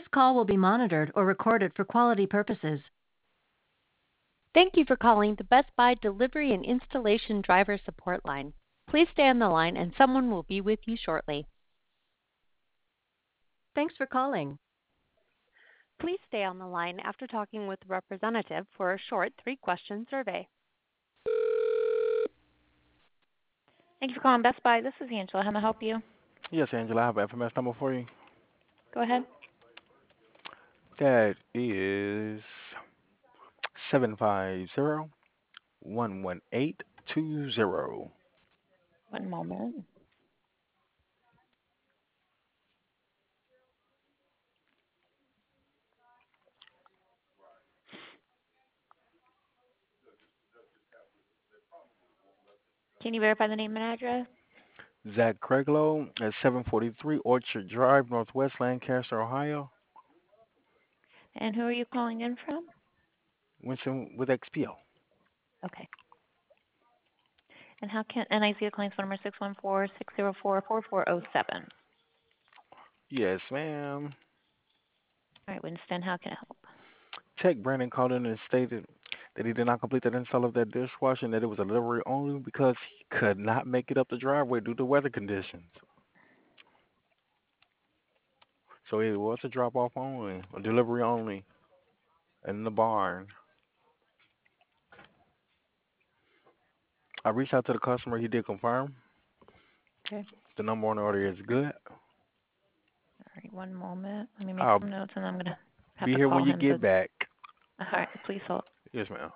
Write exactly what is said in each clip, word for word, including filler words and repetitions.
call will be monitored or recorded for quality purposes. Thank you for calling the Best Buy Delivery and Installation Driver Support Line. Please stay on the line and someone will be with you shortly. Thanks for calling. Please stay on the line after talking with a representative for a short three-question survey. Thank you for calling Best Buy. This is Angela. How may I help you? Yes, Angela, I have an F M S number for you. Go ahead. That is seven five zero one one eight two zero. One moment. Can you verify the name and address? Zach Craiglow at seven forty-three Orchard Drive, Northwest Lancaster, Ohio. And who are you calling in from? Winston with X P O. Okay. And how can and I see your client's phone number six one four, six zero four, four four zero seven. Yes, ma'am. All right, Winston, how can I help? Tech Brandon called in and stated that he did not complete the install of that dishwasher and that it was a delivery only because he could not make it up the driveway due to weather conditions. So it was a drop off only, a delivery only, in the barn. I reached out to the customer. He did confirm. Okay. The number on the order is good. All right, one moment. Let me make I'll some notes and I'm going to have be to here call when you him. To... get back. All right, please hold. Yes, ma'am.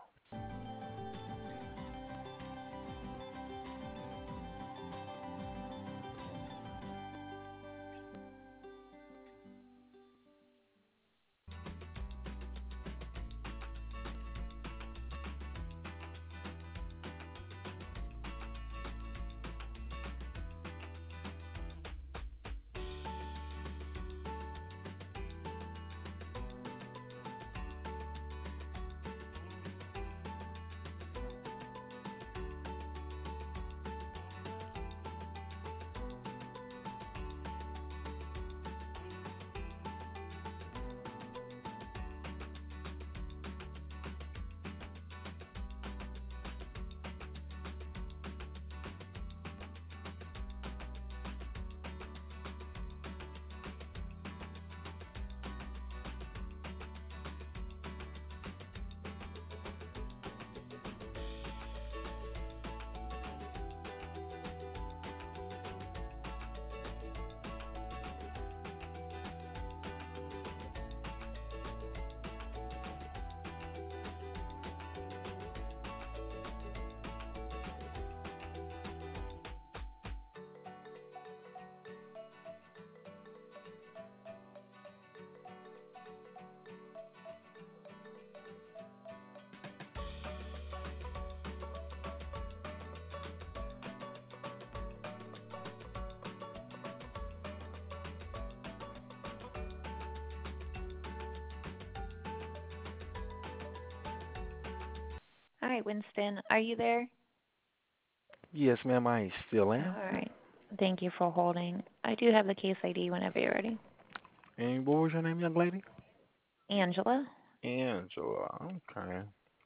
All right, Winston, are you there? Yes, ma'am. I still All am. right. Thank you for holding. I do have the case I D whenever you're ready. And what was your name, young lady? Angela? Angela. Okay.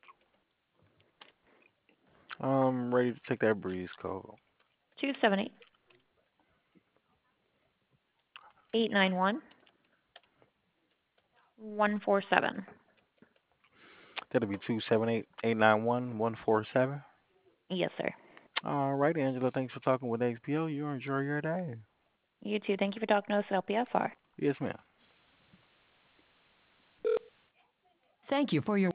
I'm ready to take that breeze code. two seven eight, eight nine one, one four seven. That'll be two seven eight eight nine one one four seven. Yes, sir. All right, Angela. Thanks for talking with X P O. You enjoy your day. You too. Thank you for talking to us at L P F R. Yes, ma'am. Thank you for your